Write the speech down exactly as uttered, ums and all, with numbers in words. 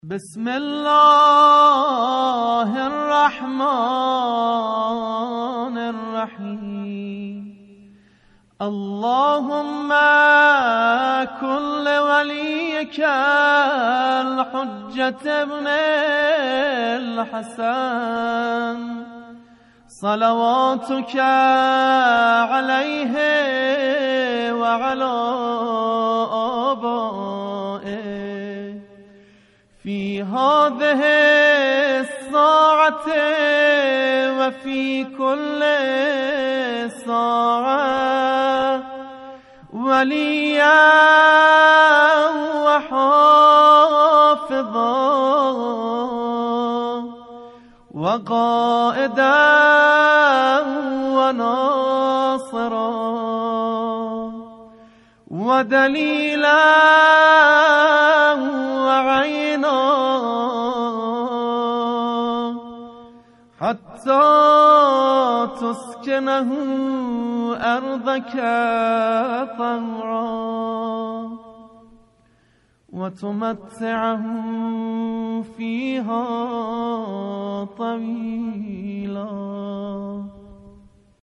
بسم الله الرحمن الرحيم. اللهم كن لوليك الحجة ابن الحسن صلواتك عليه وعلى آبائه في هذه الساعة وفي كل ساعة وليا وحافظا وقائدا وناصرا ودليلا وعينا حتى تسكنه أرضك طوعا وتمتعه فيها طويلا.